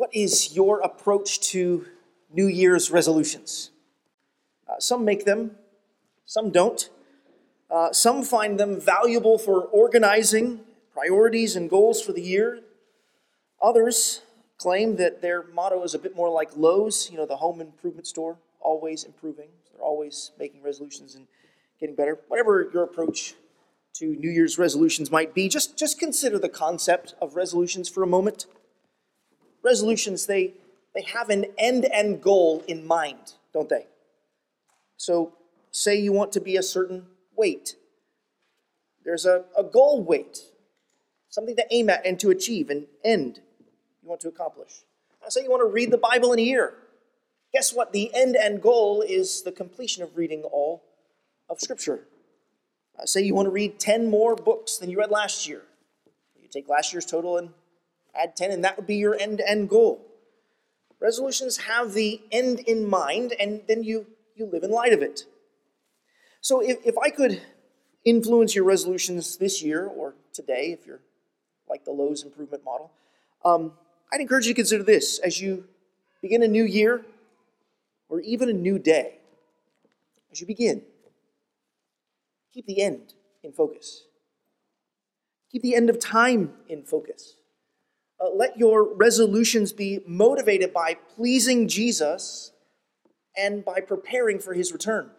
What is your approach to New Year's resolutions? Some make them, some don't. Some find them valuable for organizing priorities and goals for the year. Others claim that their motto is a bit more like Lowe's, the home improvement store, always improving. They're always making resolutions and getting better. Whatever your approach to New Year's resolutions might be, just consider the concept of resolutions for a moment. Resolutions, they have an end and goal in mind, don't they? So, say you want to be a certain weight. There's a goal weight, something to aim at and to achieve, an end you want to accomplish. Now, say you want to read the Bible in a year. Guess what? The end and goal is the completion of reading all of Scripture. Say you want to read 10 more books than you read last year. You take last year's total and add 10, and that would be your end and goal. Resolutions have the end in mind, and then you live in light of it. So if I could influence your resolutions this year or today, if you're like the Lowe's improvement model, I'd encourage you to consider this as you begin a new year or even a new day. As you begin, keep the end in focus. Keep the end of time in focus. Let your resolutions be motivated by pleasing Jesus and by preparing for his return.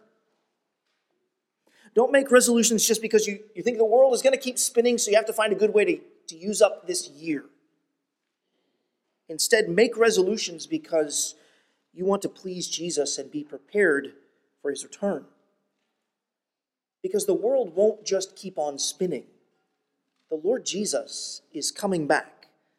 Don't make resolutions just because you think the world is going to keep spinning, so you have to find a good way to use up this year. Instead, make resolutions because you want to please Jesus and be prepared for his return. Because the world won't just keep on spinning. The Lord Jesus is coming back.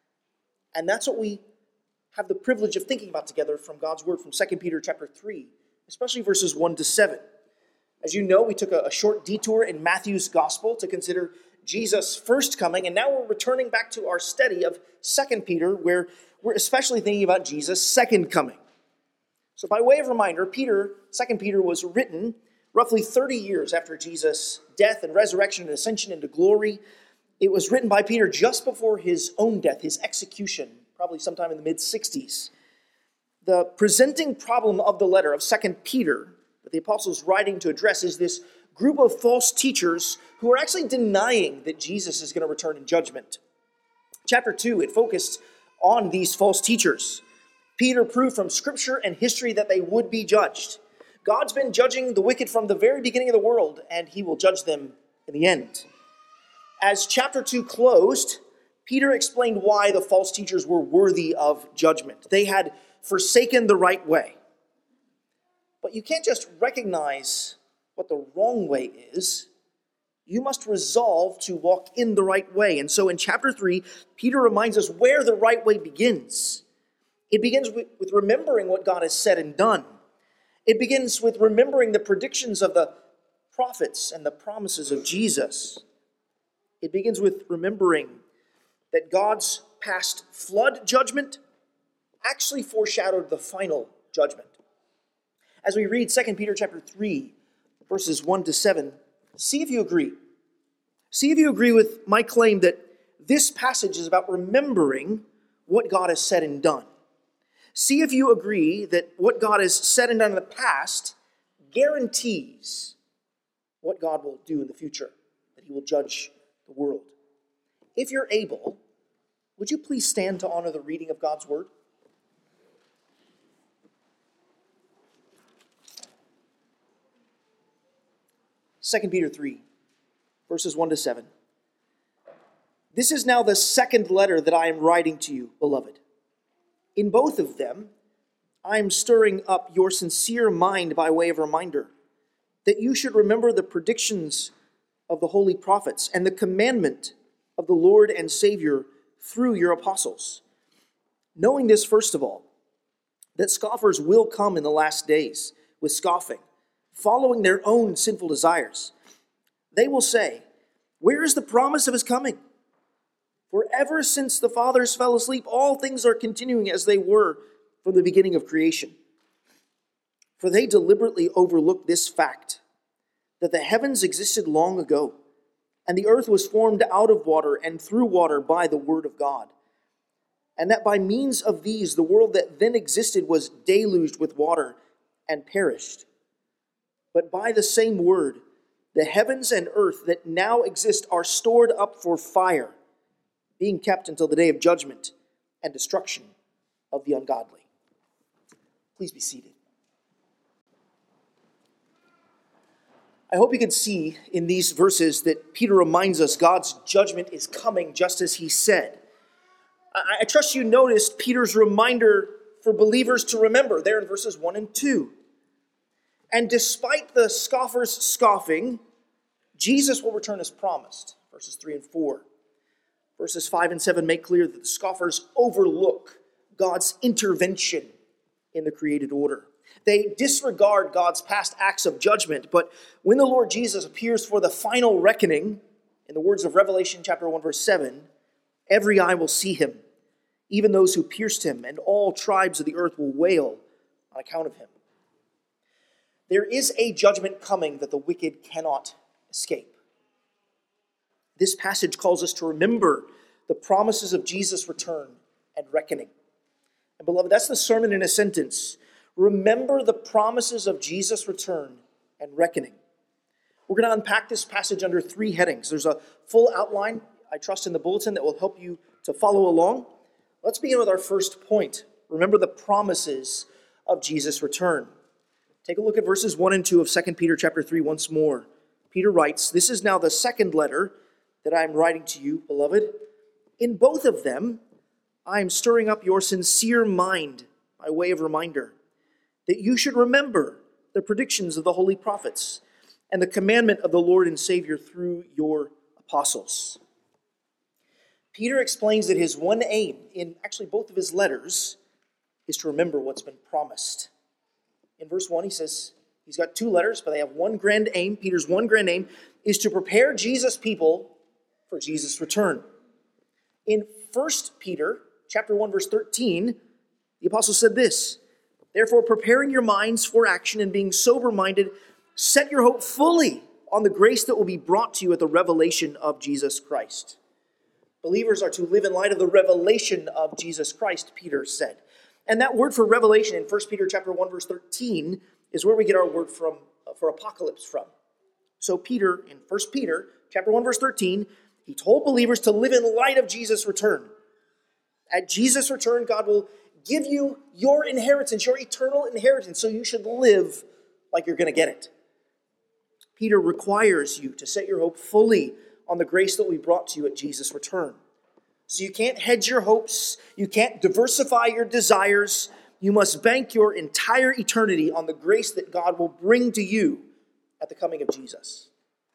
And that's what we have the privilege of thinking about together from God's word from 2 Peter chapter 3, especially verses 1 to 7. As you know, we took a short detour in Matthew's gospel to consider Jesus' first coming, and now we're returning back to our study of 2 Peter, where we're especially thinking about Jesus' second coming. So by way of reminder, 2 Peter was written roughly 30 years after Jesus' death and resurrection and ascension into glory. It was written by Peter just before his own death, his execution, probably sometime in the mid-60s. The presenting problem of the letter of 2 Peter that the apostle's writing to address is this group of false teachers who are actually denying that Jesus is going to return in judgment. Chapter 2, it focused on these false teachers. Peter proved from Scripture and history that they would be judged. God's been judging the wicked from the very beginning of the world, and he will judge them in the end. As chapter 2 closed, Peter explained why the false teachers were worthy of judgment. They had forsaken the right way. But you can't just recognize what the wrong way is. You must resolve to walk in the right way. And so in chapter 3, Peter reminds us where the right way begins. It begins with remembering what God has said and done. It begins with remembering the predictions of the prophets and the promises of Jesus. It begins with remembering that God's past flood judgment actually foreshadowed the final judgment. As we read 2 Peter chapter 3, verses 1 to 7, see if you agree. See if you agree with my claim that this passage is about remembering what God has said and done. See if you agree that what God has said and done in the past guarantees what God will do in the future, that he will judge the world. If you're able, would you please stand to honor the reading of God's word? Second Peter 3, verses 1 to 7. This is now the second letter that I am writing to you, beloved. In both of them, I am stirring up your sincere mind by way of reminder, that you should remember the predictions of the holy prophets and the commandment of the Lord and Savior through your apostles. Knowing this, first of all, that scoffers will come in the last days with scoffing, following their own sinful desires. They will say, where is the promise of his coming? For ever since the fathers fell asleep, all things are continuing as they were from the beginning of creation. For they deliberately overlooked this fact, that the heavens existed long ago, and the earth was formed out of water and through water by the word of God. and that by means of these the world that then existed was deluged with water and perished. But by the same word, the heavens and earth that now exist are stored up for fire, being kept until the day of judgment and destruction of the ungodly. Please be seated. I hope you can see in these verses that Peter reminds us God's judgment is coming just as he said. I trust you noticed Peter's reminder for believers to remember there in verses 1 and 2. And despite the scoffers scoffing, Jesus will return as promised, verses 3 and 4. Verses 5 and 7 make clear that the scoffers overlook God's intervention in the created order. They disregard God's past acts of judgment, but when the Lord Jesus appears for the final reckoning, in the words of Revelation chapter 1, verse 7, every eye will see him, even those who pierced him, and all tribes of the earth will wail on account of him. There is a judgment coming that the wicked cannot escape. This passage calls us to remember the promises of Jesus' return and reckoning. And beloved, that's the sermon in a sentence. Remember the promises of Jesus' return and reckoning. We're going to unpack this passage under 3 headings. There's a full outline, I trust, in the bulletin that will help you to follow along. Let's begin with our first point. Remember the promises of Jesus' return. Take a look at verses 1 and 2 of 2 Peter chapter 3 once more. Peter writes, "This is now the second letter that I am writing to you, beloved. In both of them, I am stirring up your sincere mind by way of reminder, that you should remember the predictions of the holy prophets and the commandment of the Lord and Savior through your apostles." Peter explains that his one aim in actually both of his letters is to remember what's been promised. In verse 1, he says he's got 2 letters, but they have one grand aim. Peter's one grand aim is to prepare Jesus' people for Jesus' return. In 1 Peter chapter 1, verse 13, the apostle said this, "Therefore, preparing your minds for action and being sober-minded, set your hope fully on the grace that will be brought to you at the revelation of Jesus Christ." Believers are to live in light of the revelation of Jesus Christ, Peter said. And that word for revelation in 1 Peter chapter 1, verse 13 is where we get our word from for apocalypse from. So Peter, in 1 Peter chapter 1, verse 13, he told believers to live in light of Jesus' return. At Jesus' return, God will give you your inheritance, your eternal inheritance, so you should live like you're going to get it. Peter requires you to set your hope fully on the grace that will be brought to you at Jesus' return. So you can't hedge your hopes, you can't diversify your desires, you must bank your entire eternity on the grace that God will bring to you at the coming of Jesus.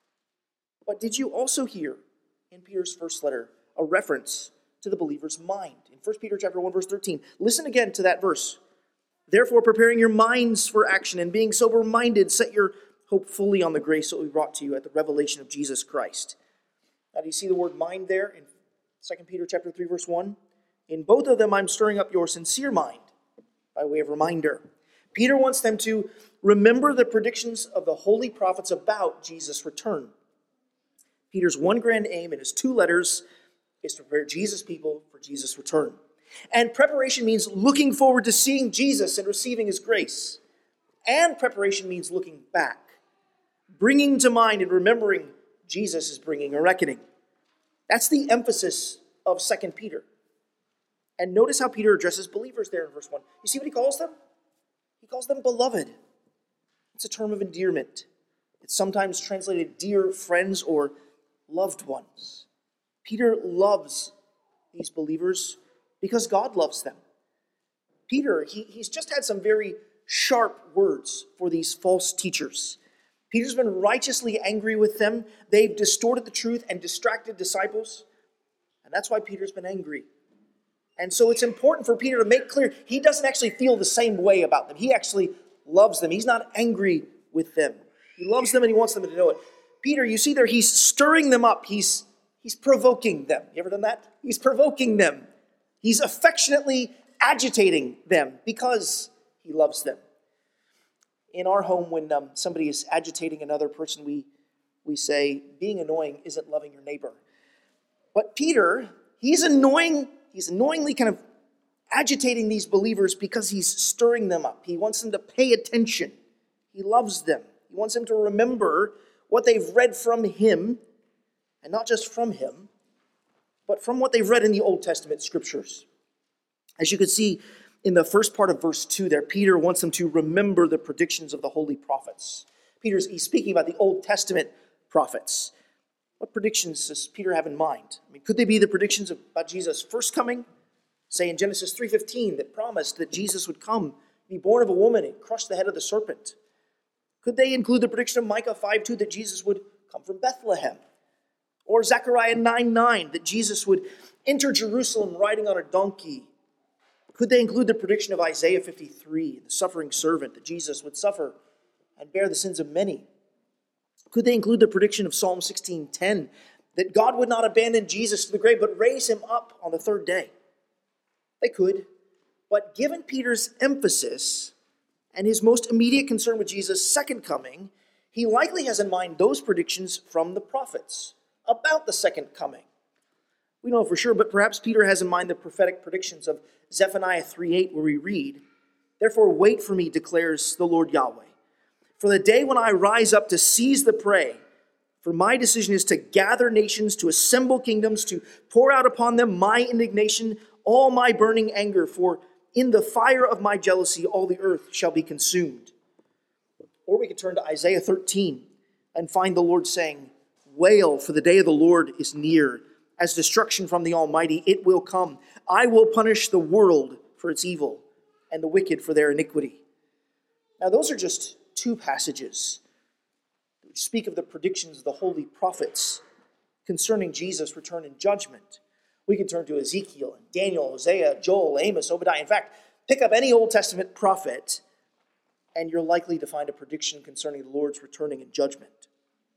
But did you also hear in Peter's first letter a reference to the believer's mind? In 1 Peter chapter 1, verse 13, listen again to that verse. "Therefore, preparing your minds for action and being sober-minded, set your hope fully on the grace that will be brought to you at the revelation of Jesus Christ." Now, do you see the word mind there in 2 Peter chapter 3, verse 1? "In both of them, I'm stirring up your sincere mind by way of reminder." Peter wants them to remember the predictions of the holy prophets about Jesus' return. Peter's one grand aim in his 2 letters is to prepare Jesus' people for Jesus' return. And preparation means looking forward to seeing Jesus and receiving his grace. And preparation means looking back, bringing to mind and remembering Jesus is bringing a reckoning. That's the emphasis of 2 Peter. And notice how Peter addresses believers there in verse 1. You see what he calls them? He calls them beloved. It's a term of endearment. It's sometimes translated dear friends or loved ones. Peter loves these believers because God loves them. Peter, he's just had some very sharp words for these false teachers. Peter's been righteously angry with them. They've distorted the truth and distracted disciples. And that's why Peter's been angry. And so it's important for Peter to make clear he doesn't actually feel the same way about them. He actually loves them. He's not angry with them. He loves them and he wants them to know it. Peter, you see there, he's stirring them up. He's provoking them. You ever done that? He's provoking them. He's affectionately agitating them because he loves them. In our home, when somebody is agitating another person, we say, being annoying isn't loving your neighbor. But Peter, he's annoyingly kind of agitating these believers because he's stirring them up. He wants them to pay attention. He loves them. He wants them to remember what they've read from him, and not just from him, but from what they've read in the Old Testament scriptures. As you can see in the first part of verse 2 there, Peter wants them to remember the predictions of the holy prophets. He's speaking about the Old Testament prophets. What predictions does Peter have in mind? Could they be the predictions about Jesus' first coming? Say in Genesis 3:15 that promised that Jesus would come, be born of a woman and crush the head of the serpent. Could they include the prediction of Micah 5:2 that Jesus would come from Bethlehem? Or Zechariah 9:9 that Jesus would enter Jerusalem riding on a donkey? Could they include the prediction of Isaiah 53, the suffering servant, that Jesus would suffer and bear the sins of many? Could they include the prediction of Psalm 16:10 that God would not abandon Jesus to the grave but raise him up on the third day? They could, but given Peter's emphasis and his most immediate concern with Jesus' second coming, he likely has in mind those predictions from the prophets about the second coming. We don't know for sure, but perhaps Peter has in mind the prophetic predictions of Zephaniah 3:8, where we read, "Therefore wait for me, declares the Lord Yahweh, for the day when I rise up to seize the prey. For my decision is to gather nations, to assemble kingdoms, to pour out upon them my indignation, all my burning anger, for in the fire of my jealousy all the earth shall be consumed." Or we could turn to Isaiah 13 and find the Lord saying, "Wail, for the day of the Lord is near. As destruction from the Almighty, it will come. I will punish the world for its evil and the wicked for their iniquity." Now, those are just two passages which speak of the predictions of the holy prophets concerning Jesus' return in judgment. We can turn to Ezekiel and Daniel, Hosea, Joel, Amos, Obadiah. In fact, pick up any Old Testament prophet, and you're likely to find a prediction concerning the Lord's returning in judgment.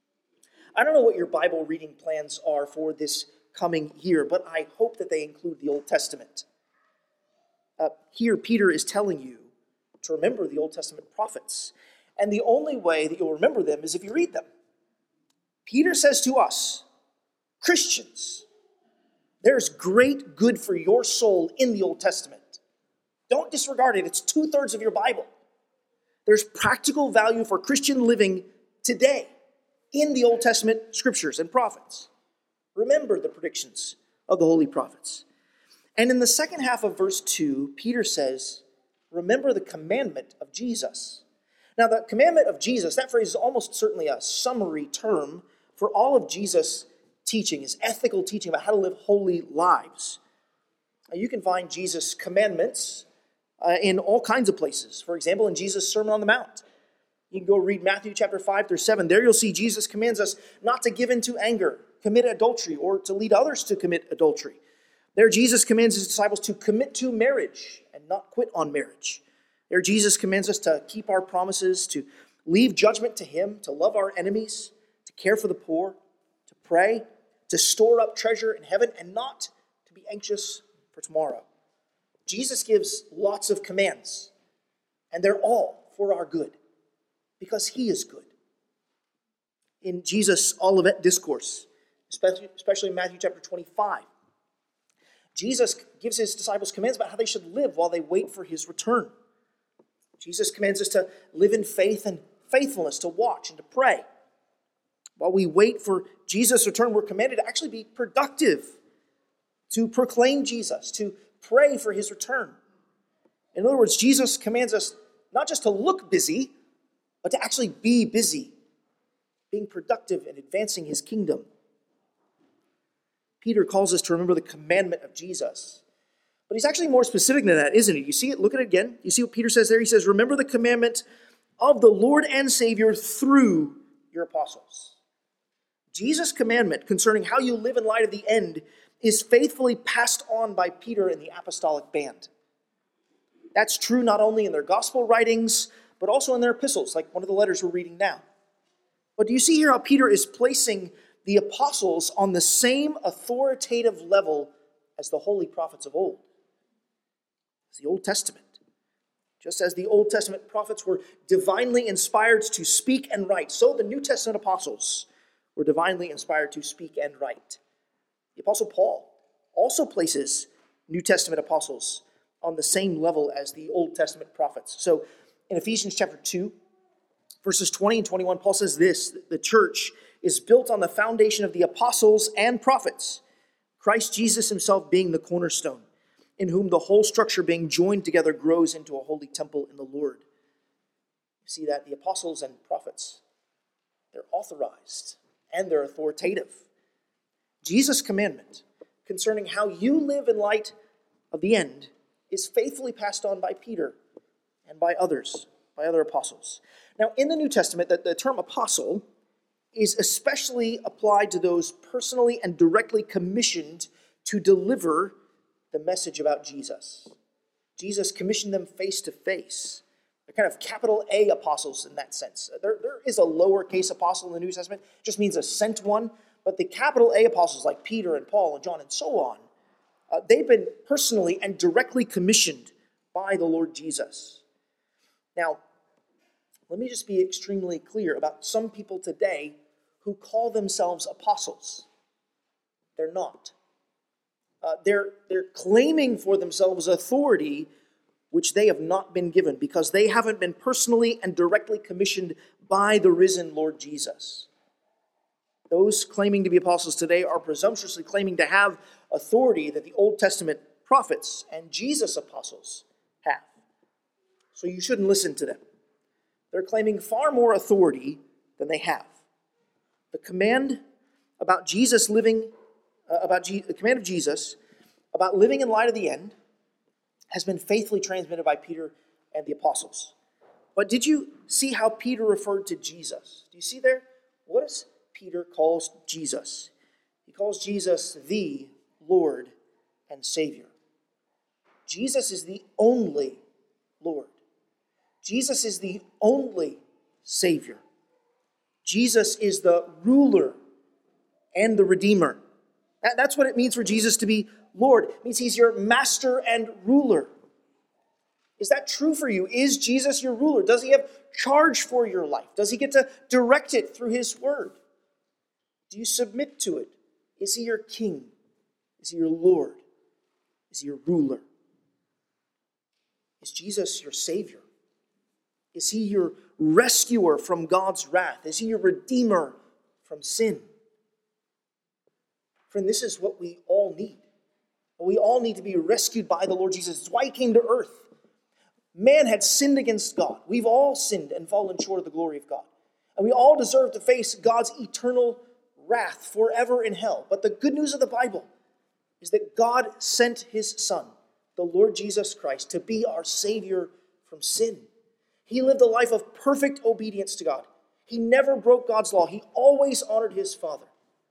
I don't know what your Bible reading plans are for this coming year, but I hope that they include the Old Testament. Here, Peter is telling you to remember the Old Testament prophets. And the only way that you'll remember them is if you read them. Peter says to us, Christians, there's great good for your soul in the Old Testament. Don't disregard it. It's 2/3 of your Bible. There's practical value for Christian living today in the Old Testament scriptures and prophets. Remember the predictions of the holy prophets. And in the second half of verse 2, Peter says, remember the commandment of Jesus. Now, the commandment of Jesus, that phrase is almost certainly a summary term for all of Jesus' teaching, his ethical teaching about how to live holy lives. You can find Jesus' commandments in all kinds of places. For example, in Jesus' Sermon on the Mount. You can go read Matthew chapter 5-7. There you'll see Jesus commands us not to give in to anger, commit adultery, or to lead others to commit adultery. There Jesus commands his disciples to commit to marriage and not quit on marriage. There Jesus commands us to keep our promises, to leave judgment to him, to love our enemies, to care for the poor, to pray, to store up treasure in heaven, and not to be anxious for tomorrow. Jesus gives lots of commands, and they're all for our good, because he is good. In Jesus' Olivet Discourse, especially in Matthew chapter 25, Jesus gives his disciples commands about how they should live while they wait for his return. Jesus commands us to live in faith and faithfulness, to watch and to pray. While we wait for Jesus' return, we're commanded to actually be productive, to proclaim Jesus, to pray for his return. In other words, Jesus commands us not just to look busy, but to actually be busy, being productive and advancing his kingdom. Peter calls us to remember the commandment of Jesus. But he's actually more specific than that, isn't he? You see it? Look at it again. You see what Peter says there? He says, remember the commandment of the Lord and Savior through your apostles. Jesus' commandment concerning how you live in light of the end is faithfully passed on by Peter and the apostolic band. That's true not only in their gospel writings, but also in their epistles, like one of the letters we're reading now. But do you see here how Peter is placing the apostles on the same authoritative level as the holy prophets of old? It's the Old Testament. Just as the Old Testament prophets were divinely inspired to speak and write, so the New Testament apostles were divinely inspired to speak and write. The Apostle Paul also places New Testament apostles on the same level as the Old Testament prophets. So in Ephesians chapter 2, verses 20 and 21, Paul says this: the church is built on the foundation of the apostles and prophets, Christ Jesus himself being the cornerstone, in whom the whole structure being joined together grows into a holy temple in the Lord. You see that the apostles and prophets, they're authorized and they're authoritative. Jesus' commandment concerning how you live in light of the end is faithfully passed on by Peter and by others, by other apostles. Now, in the New Testament, the term apostle is especially applied to those personally and directly commissioned to deliver the message about Jesus. Jesus commissioned them face to face. They're kind of capital A apostles in that sense. There is a lowercase apostle in the New Testament. It just means a sent one. But the capital A apostles like Peter and Paul and John and so on, they've been personally and directly commissioned by the Lord Jesus. Now, let me just be extremely clear about some people today who call themselves apostles. They're not. They're claiming for themselves authority which they have not been given because they haven't been personally and directly commissioned by the risen Lord Jesus. Those claiming to be apostles today are presumptuously claiming to have authority that the Old Testament prophets and Jesus' apostles have. So you shouldn't listen to them. They're claiming far more authority than they have. The command about Jesus living, the command of Jesus about living in light of the end has been faithfully transmitted by Peter and the apostles. But did you see how Peter referred to Jesus? Do you see there? What does Peter calls Jesus? He calls Jesus the Lord and Savior. Jesus is the only Lord. Jesus is the only Savior. Jesus is the ruler and the Redeemer. That's what it means for Jesus to be Lord. It means he's your master and ruler. Is that true for you? Is Jesus your ruler? Does he have charge for your life? Does he get to direct it through his word? Do you submit to it? Is he your king? Is he your Lord? Is he your ruler? Is Jesus your Savior? Is he your rescuer from God's wrath? Is he your redeemer from sin? Friend, this is what we all need. We all need to be rescued by the Lord Jesus. It's why he came to earth. Man had sinned against God. We've all sinned and fallen short of the glory of God. And we all deserve to face God's eternal wrath forever in hell. But the good news of the Bible is that God sent his Son, the Lord Jesus Christ, to be our Savior from sin. He lived a life of perfect obedience to God. He never broke God's law. He always honored his Father.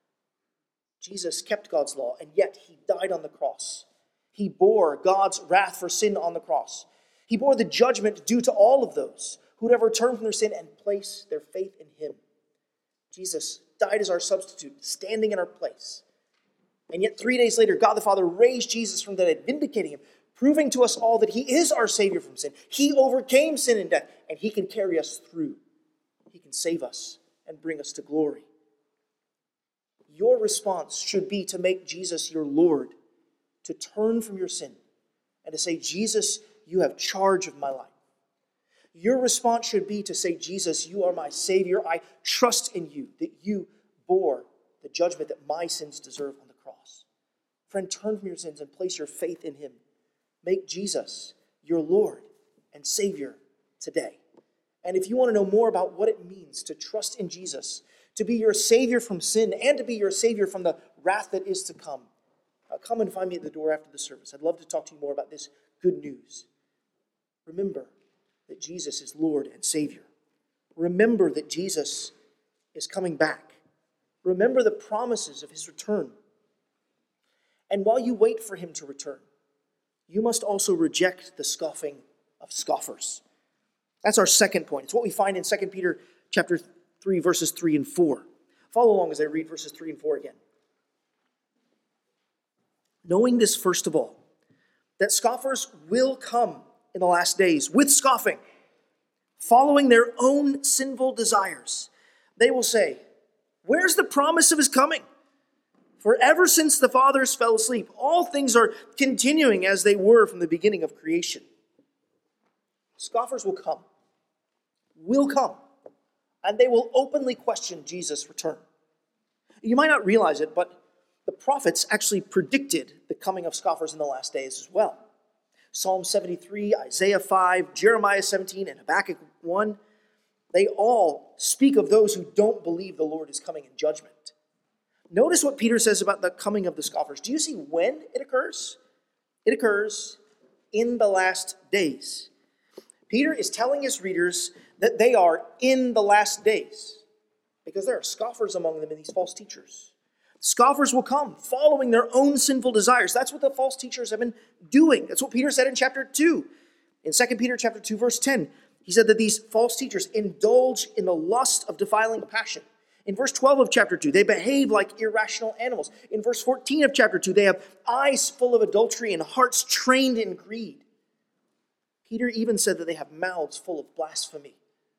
Jesus kept God's law, and yet he died on the cross. He bore God's wrath for sin on the cross. He bore the judgment due to all of those who would ever turn from their sin and place their faith in him. Jesus died as our substitute, standing in our place. And yet 3 days later, God the Father raised Jesus from the dead, vindicating him, proving to us all that he is our Savior from sin. He overcame sin and death, and he can carry us through. He can save us and bring us to glory. Your response should be to make Jesus your Lord, to turn from your sin, and to say, Jesus, you have charge of my life. Your response should be to say, Jesus, you are my Savior. I trust in you, that you bore the judgment that my sins deserve on the cross. Friend, turn from your sins and place your faith in him. Make Jesus your Lord and Savior today. And if you want to know more about what it means to trust in Jesus, to be your Savior from sin, and to be your Savior from the wrath that is to come, come and find me at the door after the service. I'd love to talk to you more about this good news. Remember that Jesus is Lord and Savior. Remember that Jesus is coming back. Remember the promises of his return. And while you wait for him to return, you must also reject the scoffing of scoffers. That's our second point. It's what we find in 2 Peter chapter 3, verses 3 and 4. Follow along as I read verses 3 and 4 again. Knowing this, first of all, that scoffers will come in the last days with scoffing, following their own sinful desires. They will say, where's the promise of his coming? For ever since the fathers fell asleep, all things are continuing as they were from the beginning of creation. Scoffers will come, and they will openly question Jesus' return. You might not realize it, but the prophets actually predicted the coming of scoffers in the last days as well. Psalm 73, Isaiah 5, Jeremiah 17, and Habakkuk 1, they all speak of those who don't believe the Lord is coming in judgment. Notice what Peter says about the coming of the scoffers. Do you see when it occurs? It occurs in the last days. Peter is telling his readers that they are in the last days because there are scoffers among them and these false teachers. Scoffers will come following their own sinful desires. That's what the false teachers have been doing. That's what Peter said in chapter 2. In 2 Peter chapter 2, verse 10, he said that these false teachers indulge in the lust of defiling passion. In verse 12 of chapter 2, they behave like irrational animals. In verse 14 of chapter 2, they have eyes full of adultery and hearts trained in greed. Peter even said that they have mouths full of blasphemy.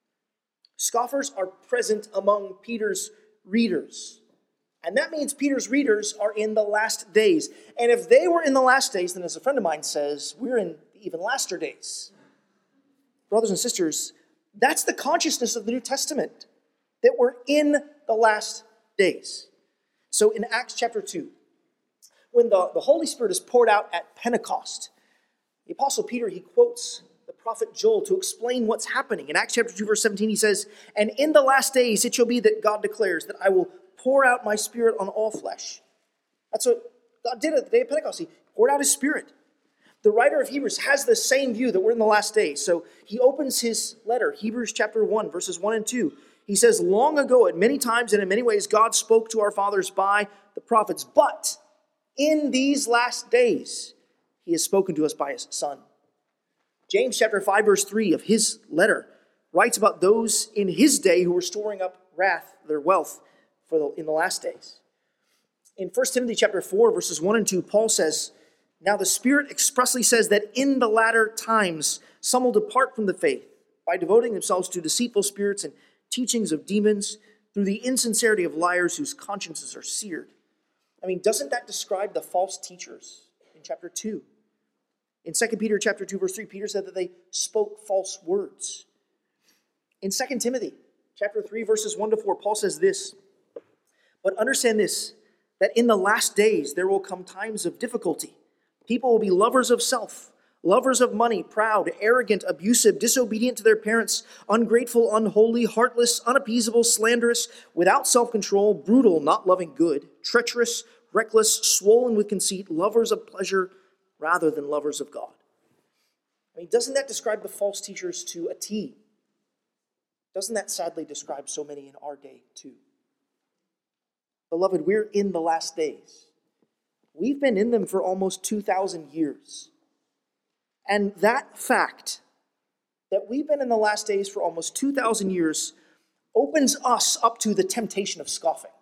Scoffers are present among Peter's readers. And that means Peter's readers are in the last days. And if they were in the last days, then as a friend of mine says, we're in the even laster days. Brothers and sisters, that's the consciousness of the New Testament, that we're in the last days. So in Acts chapter 2, when the Holy Spirit is poured out at Pentecost, the Apostle Peter, he quotes the prophet Joel to explain what's happening. In Acts chapter 2, verse 17, he says, "And in the last days it shall be that God declares that I will pour out my Spirit on all flesh." That's what God did at the day of Pentecost. He poured out his Spirit. The writer of Hebrews has the same view that we're in the last days. So he opens his letter, Hebrews chapter 1, verses 1 and 2. He says, "Long ago, at many times and in many ways, God spoke to our fathers by the prophets. But in these last days, he has spoken to us by his Son." James chapter 5, verse 3 of his letter writes about those in his day who were storing up wrath, their wealth, in the last days. In 1 Timothy chapter 4, verses 1 and 2, Paul says, "Now the Spirit expressly says that in the latter times some will depart from the faith by devoting themselves to deceitful spirits and teachings of demons through the insincerity of liars whose consciences are seared." I mean, doesn't that describe the false teachers in chapter 2? In 2 Peter chapter 2, verse 3, Peter said that they spoke false words. In 2 Timothy chapter 3, verses 1 to 4, Paul says this, "But understand this, that in the last days there will come times of difficulty. People will be lovers of self, lovers of money, proud, arrogant, abusive, disobedient to their parents, ungrateful, unholy, heartless, unappeasable, slanderous, without self-control, brutal, not loving good, treacherous, reckless, swollen with conceit, lovers of pleasure rather than lovers of God." I mean, doesn't that describe the false teachers to a T? Doesn't that sadly describe so many in our day too? Beloved, we're in the last days. We've been in them for almost 2,000 years. And that fact, that we've been in the last days for almost 2,000 years, opens us up to the temptation of scoffing.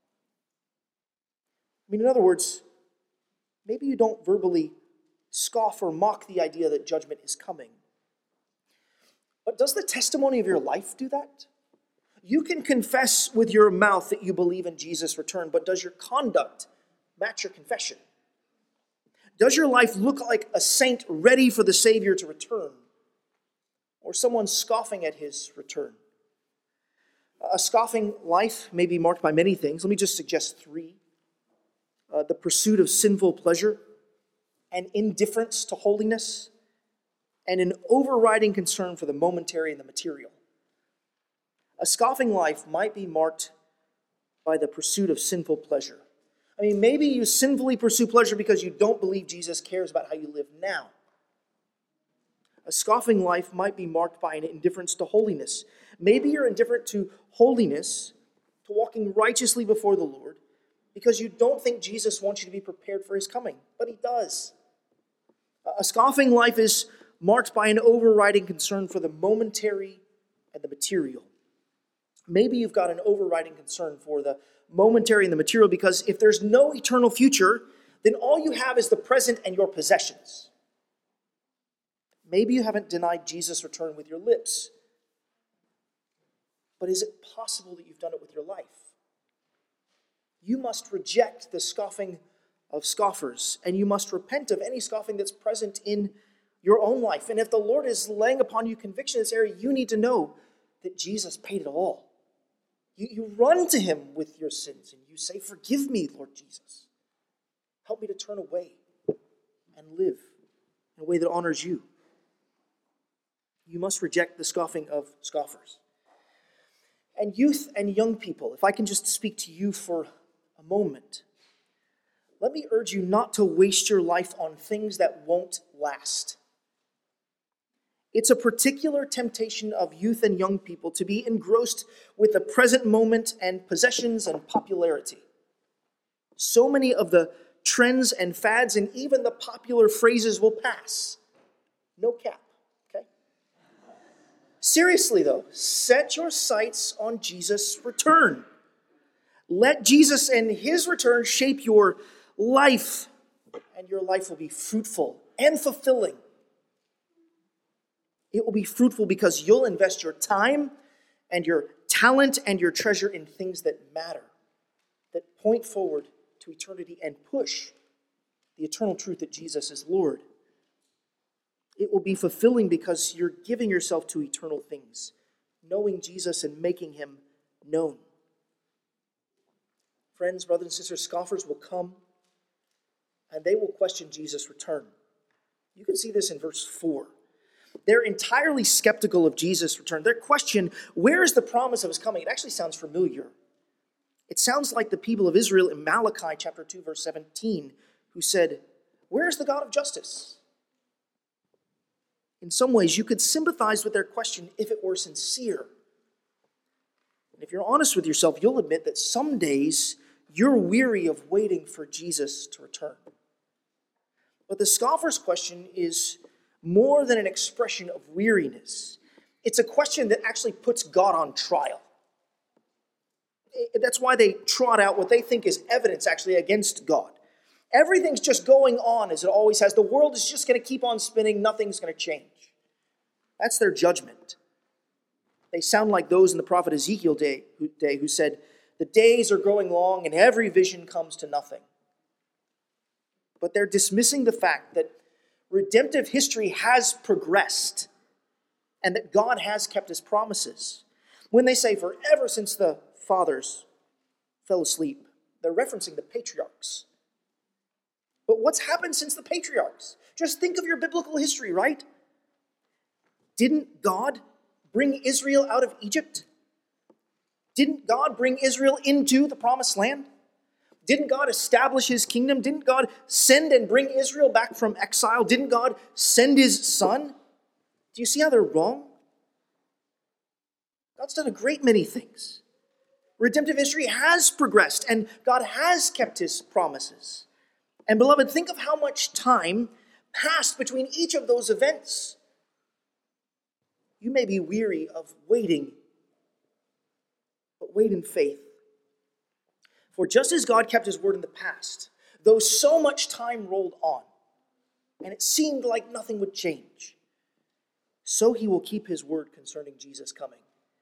I mean, in other words, maybe you don't verbally scoff or mock the idea that judgment is coming. But does the testimony of your life do that? You can confess with your mouth that you believe in Jesus' return, but does your conduct match your confession? Does your life look like a saint ready for the Savior to return, or someone scoffing at his return? A scoffing life may be marked by many things. Let me just suggest three. The pursuit of sinful pleasure, an indifference to holiness, and an overriding concern for the momentary and the material. A scoffing life might be marked by the pursuit of sinful pleasure. I mean, maybe you sinfully pursue pleasure because you don't believe Jesus cares about how you live now. A scoffing life might be marked by an indifference to holiness. Maybe you're indifferent to holiness, to walking righteously before the Lord, because you don't think Jesus wants you to be prepared for his coming, but he does. A scoffing life is marked by an overriding concern for the momentary and the material. Maybe you've got an overriding concern for the momentary and the material because if there's no eternal future, then all you have is the present and your possessions. Maybe you haven't denied Jesus' return with your lips, but is it possible that you've done it with your life? You must reject the scoffing of scoffers, and you must repent of any scoffing that's present in your own life. And if the Lord is laying upon you conviction in this area, you need to know that Jesus paid it all. You run to him with your sins, and you say, "Forgive me, Lord Jesus. Help me to turn away and live in a way that honors you." You must reject the scoffing of scoffers. And youth and young people, if I can just speak to you for a moment, let me urge you not to waste your life on things that won't last. It's a particular temptation of youth and young people to be engrossed with the present moment and possessions and popularity. So many of the trends and fads and even the popular phrases will pass. No cap, okay? Seriously though, set your sights on Jesus' return. Let Jesus and his return shape your life, and your life will be fruitful and fulfilling. It will be fruitful because you'll invest your time and your talent and your treasure in things that matter, that point forward to eternity and push the eternal truth that Jesus is Lord. It will be fulfilling because you're giving yourself to eternal things, knowing Jesus and making him known. Friends, brothers and sisters, scoffers will come and they will question Jesus' return. You can see this in verse 4. They're entirely skeptical of Jesus' return. Their question, where is the promise of his coming? It actually sounds familiar. It sounds like the people of Israel in Malachi chapter 2, verse 17, who said, "Where is the God of justice?" In some ways, you could sympathize with their question if it were sincere. And if you're honest with yourself, you'll admit that some days you're weary of waiting for Jesus to return. But the scoffer's question is more than an expression of weariness. It's a question that actually puts God on trial. That's why they trot out what they think is evidence actually against God. Everything's just going on as it always has. The world is just going to keep on spinning. Nothing's going to change. That's their judgment. They sound like those in the prophet Ezekiel day who said, "The days are growing long and every vision comes to nothing." But they're dismissing the fact that redemptive history has progressed and that God has kept his promises. When they say, "Forever since the fathers fell asleep," they're referencing the patriarchs. But what's happened since the patriarchs? Just think of your biblical history, right? Didn't God bring Israel out of Egypt? Didn't God bring Israel into the promised land? Didn't God establish his kingdom? Didn't God send and bring Israel back from exile? Didn't God send his son? Do you see how they're wrong? God's done a great many things. Redemptive history has progressed, and God has kept his promises. And beloved, think of how much time passed between each of those events. You may be weary of waiting, but wait in faith. For just as God kept his word in the past, though so much time rolled on, and it seemed like nothing would change, so he will keep his word concerning Jesus coming.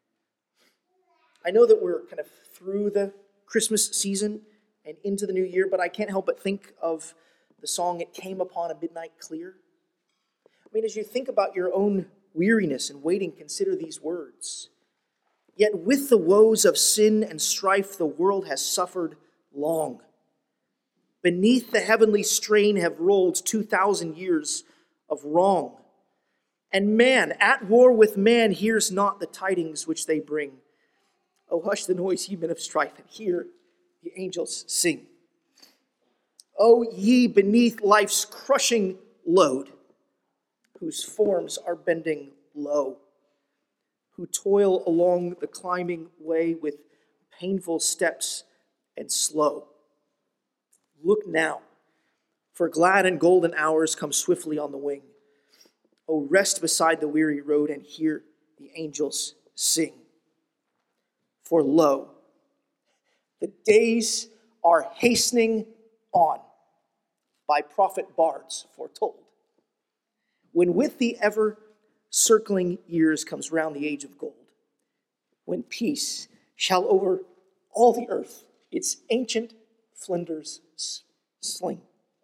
I know that we're kind of through the Christmas season and into the new year, but I can't help but think of the song, "It Came Upon a Midnight Clear." I mean, as you think about your own weariness and waiting, consider these words. "Yet with the woes of sin and strife, the world has suffered long. Beneath the heavenly strain have rolled 2,000 years of wrong. And man, at war with man, hears not the tidings which they bring. Oh, hush the noise, ye men of strife, and hear the angels sing. O ye beneath life's crushing load, whose forms are bending low, who toil along the climbing way with painful steps and slow. Look now, for glad and golden hours come swiftly on the wing. O rest beside the weary road and hear the angels sing. For lo, the days are hastening on, by prophet bards foretold, when with the ever-circling years comes round the age of gold, when peace shall over all the earth It's ancient Flinders fling.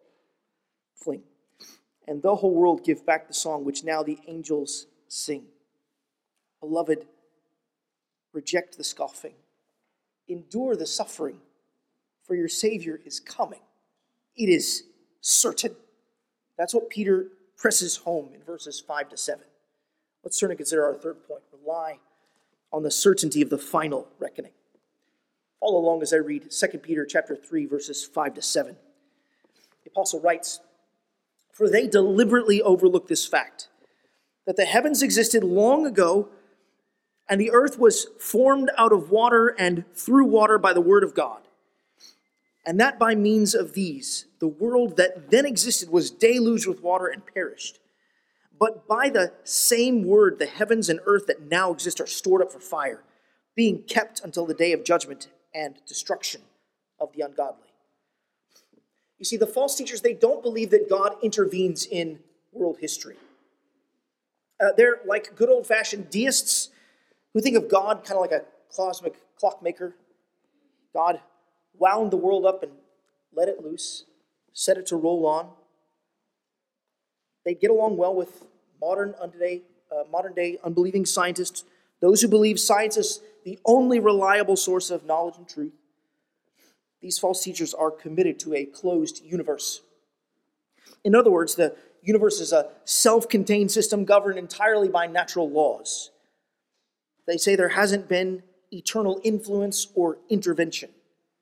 And the whole world give back the song which now the angels sing. Beloved, reject the scoffing. Endure the suffering, for your Savior is coming. It is certain. That's what Peter presses home in verses 5 to 7. Let's turn and consider our third point. Rely on the certainty of the final reckoning. Follow along as I read 2 Peter chapter 3, verses 5 to 7. The apostle writes, "For they deliberately overlook this fact, that the heavens existed long ago, and the earth was formed out of water and through water by the word of God. And that by means of these, the world that then existed was deluged with water and perished. But by the same word, the heavens and earth that now exist are stored up for fire, being kept until the day of judgment and destruction of the ungodly." You see, the false teachers, they don't believe that God intervenes in world history. They're like good old-fashioned deists who think of God kind of like a cosmic clockmaker. God wound the world up and let it loose, set it to roll on. They get along well with modern day unbelieving scientists, those who believe science is the only reliable source of knowledge and truth. These false teachers are committed to a closed universe. In other words, the universe is a self-contained system governed entirely by natural laws. They say there hasn't been eternal influence or intervention.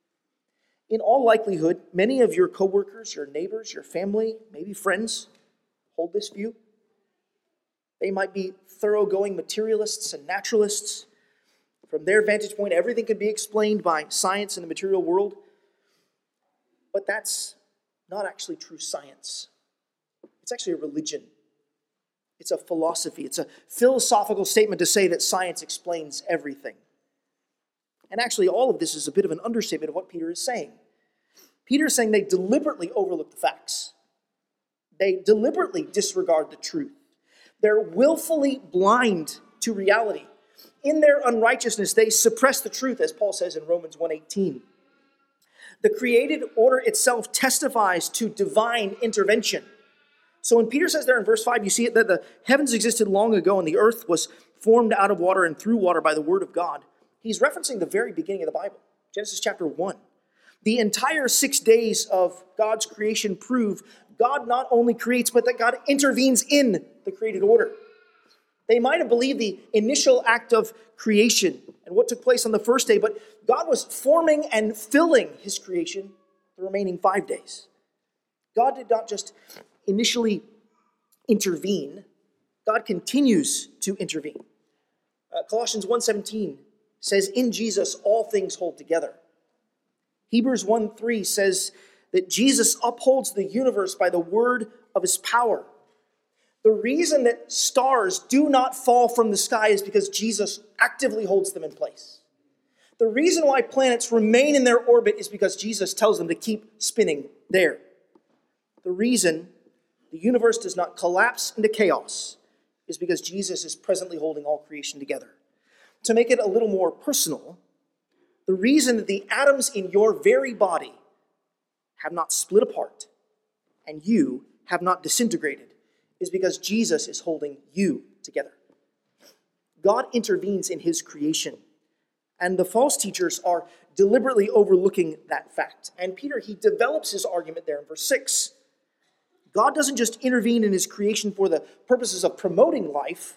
In all likelihood, many of your coworkers, your neighbors, your family, maybe friends, hold this view. They might be thoroughgoing materialists and naturalists. From their vantage point, everything can be explained by science in the material world. But that's not actually true science. It's actually a religion. It's a philosophy. It's a philosophical statement to say that science explains everything. And actually, all of this is a bit of an understatement of what Peter is saying. Peter is saying they deliberately overlook the facts. They deliberately disregard the truth. They're willfully blind to reality. In their unrighteousness, they suppress the truth, as Paul says in Romans 1:18. The created order itself testifies to divine intervention. So when Peter says there in verse 5, you see it that the heavens existed long ago and the earth was formed out of water and through water by the word of God. He's referencing the very beginning of the Bible, Genesis chapter 1. The entire 6 days of God's creation prove God not only creates, but that God intervenes in the created order. They might have believed the initial act of creation and what took place on the first day, but God was forming and filling his creation the remaining 5 days. God did not just initially intervene. God continues to intervene. Colossians 1:17 says, "In Jesus all things hold together." Hebrews 1:3 says that Jesus upholds the universe by the word of his power. The reason that stars do not fall from the sky is because Jesus actively holds them in place. The reason why planets remain in their orbit is because Jesus tells them to keep spinning there. The reason the universe does not collapse into chaos is because Jesus is presently holding all creation together. To make it a little more personal, the reason that the atoms in your very body have not split apart and you have not disintegrated is because Jesus is holding you together. God intervenes in his creation, and the false teachers are deliberately overlooking that fact. And Peter, he develops his argument there in verse 6. God doesn't just intervene in his creation for the purposes of promoting life.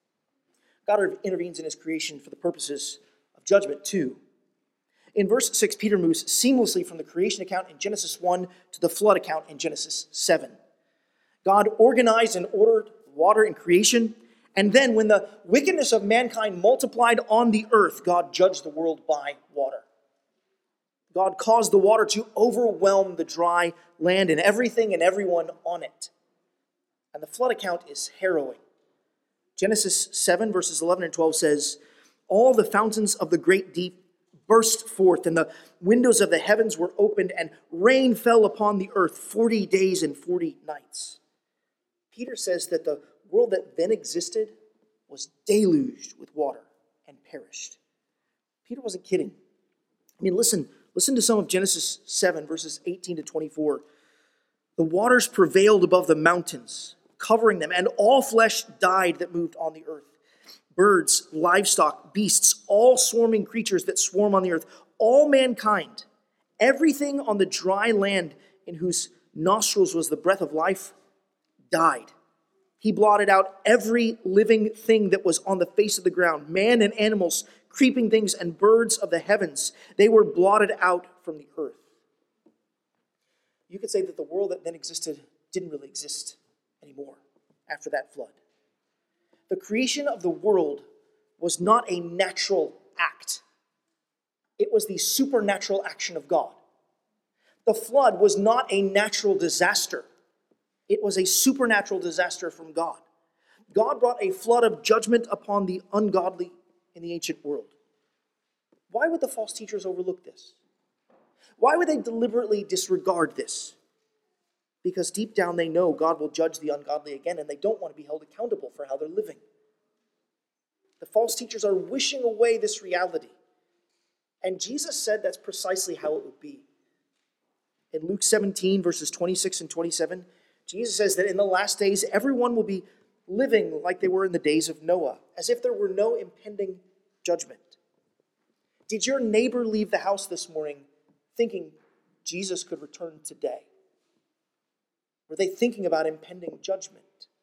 God intervenes in his creation for the purposes of judgment too. In verse 6, Peter moves seamlessly from the creation account in Genesis 1 to the flood account in Genesis 7. God organized and ordered water in creation, and then when the wickedness of mankind multiplied on the earth, God judged the world by water. God caused the water to overwhelm the dry land and everything and everyone on it. And the flood account is harrowing. Genesis 7, verses 11 and 12 says, "All the fountains of the great deep burst forth, and the windows of the heavens were opened, and rain fell upon the earth 40 days and 40 nights. Peter says that the world that then existed was deluged with water and perished. Peter wasn't kidding. I mean, listen Listen to some of Genesis 7, verses 18 to 24. The waters prevailed above the mountains, covering them, and all flesh died that moved on the earth. Birds, livestock, beasts, all swarming creatures that swarm on the earth, all mankind, everything on the dry land in whose nostrils was the breath of life, died. He blotted out every living thing that was on the face of the ground, man and animals, creeping things, and birds of the heavens. They were blotted out from the earth. You could say that the world that then existed didn't really exist anymore after that flood. The creation of the world was not a natural act. It was the supernatural action of God. The flood was not a natural disaster. It was a supernatural disaster from God. God brought a flood of judgment upon the ungodly in the ancient world. Why would the false teachers overlook this? Why would they deliberately disregard this? Because deep down they know God will judge the ungodly again, and they don't want to be held accountable for how they're living. The false teachers are wishing away this reality. And Jesus said that's precisely how it would be. In Luke 17, verses 26 and 27, Jesus says that in the last days, everyone will be living like they were in the days of Noah, as if there were no impending judgment. Did your neighbor leave the house this morning thinking Jesus could return today? Were they thinking about impending judgment?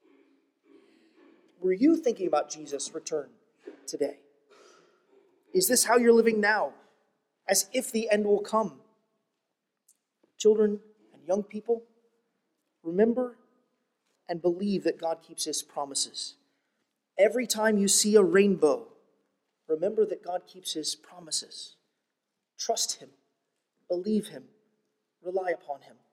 Were you thinking about Jesus' return today? Is this how you're living now, as if the end will come? Children and young people, remember and believe that God keeps his promises. Every time you see a rainbow, remember that God keeps his promises. Trust him, believe him, rely upon him.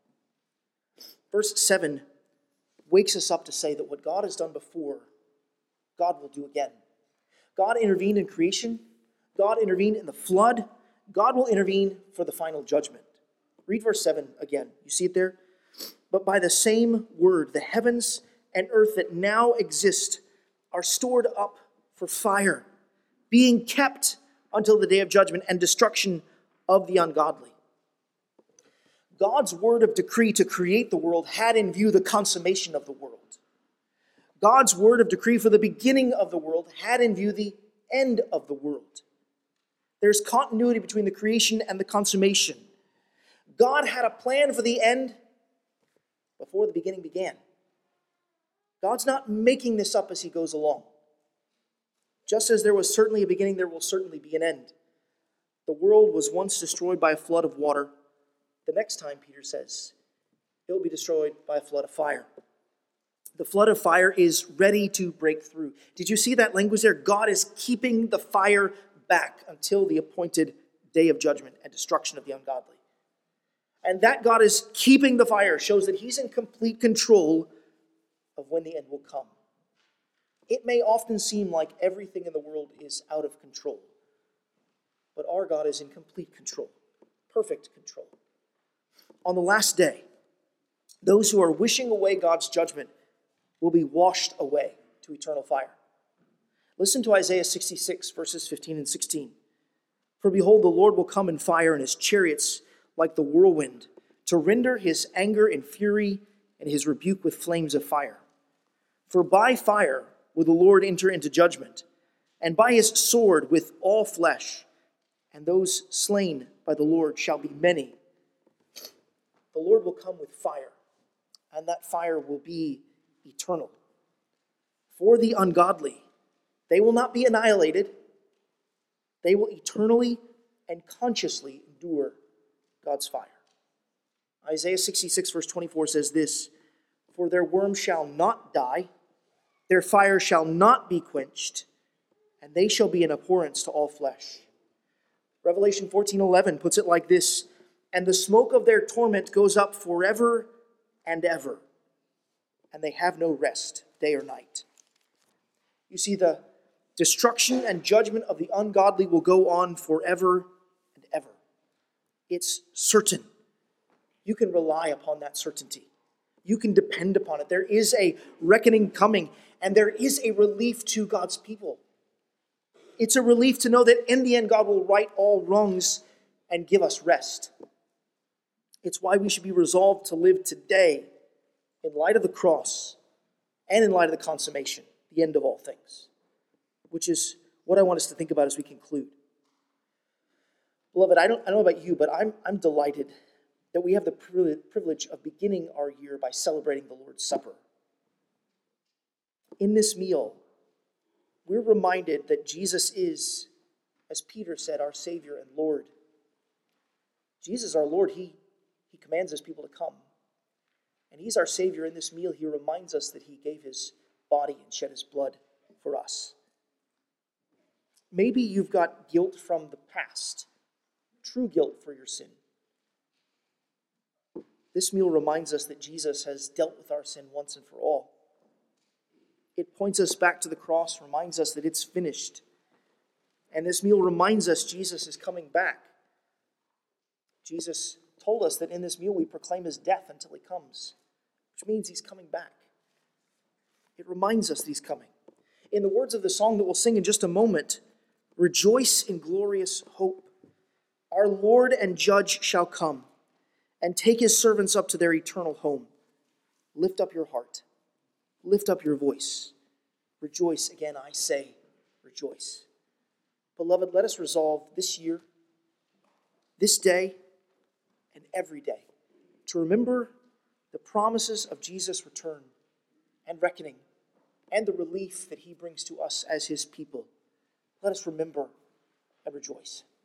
Verse 7 wakes us up to say that what God has done before, God will do again. God intervened in creation. God intervened in the flood. God will intervene for the final judgment. Read verse 7 again. You see it there? But by the same word, the heavens and earth that now exist are stored up for fire, being kept until the day of judgment and destruction of the ungodly. God's word of decree to create the world had in view the consummation of the world. God's word of decree for the beginning of the world had in view the end of the world. There's continuity between the creation and the consummation. God had a plan for the end before the beginning began. God's not making this up as he goes along. Just as there was certainly a beginning, there will certainly be an end. The world was once destroyed by a flood of water. The next time, Peter says, it will be destroyed by a flood of fire. The flood of fire is ready to break through. Did you see that language there? God is keeping the fire back until the appointed day of judgment and destruction of the ungodly. And that God is keeping the fire shows that he's in complete control of when the end will come. It may often seem like everything in the world is out of control, but our God is in complete control, perfect control. On the last day, those who are wishing away God's judgment will be washed away to eternal fire. Listen to Isaiah 66, verses 15 and 16. For behold, the Lord will come in fire, and his chariots like the whirlwind, to render his anger in fury and his rebuke with flames of fire. For by fire will the Lord enter into judgment, and by his sword with all flesh, and those slain by the Lord shall be many. The Lord will come with fire, and that fire will be eternal. For the ungodly, they will not be annihilated. They will eternally and consciously endure God's fire. Isaiah 66, verse 24 says this, for their worm shall not die, their fire shall not be quenched, and they shall be an abhorrence to all flesh. Revelation 14:11 puts it like this, and the smoke of their torment goes up forever and ever, and they have no rest day or night. You see, the destruction and judgment of the ungodly will go on forever and ever. It's certain. You can rely upon that certainty. You can depend upon it. There is a reckoning coming, and there is a relief to God's people. It's a relief to know that in the end God will right all wrongs and give us rest. It's why we should be resolved to live today in light of the cross and in light of the consummation, the end of all things, which is what I want us to think about as we conclude. Beloved, I don't know about you, but I'm delighted that we have the privilege of beginning our year by celebrating the Lord's Supper. In this meal, we're reminded that Jesus is, as Peter said, our Savior and Lord. Jesus, our Lord, He commands His people to come. And He's our Savior. In this meal, He reminds us that He gave His body and shed His blood for us. Maybe you've got guilt from the past, true guilt for your sin. This meal reminds us that Jesus has dealt with our sin once and for all. It points us back to the cross, reminds us that it's finished. And this meal reminds us Jesus is coming back. Jesus told us that in this meal we proclaim His death until He comes, which means He's coming back. It reminds us that He's coming. In the words of the song that we'll sing in just a moment, rejoice in glorious hope. Our Lord and Judge shall come and take His servants up to their eternal home. Lift up your heart. Lift up your voice. Rejoice, again I say, rejoice. Beloved, let us resolve this year, this day, and every day to remember the promises of Jesus' return and reckoning and the relief that He brings to us as His people. Let us remember and rejoice.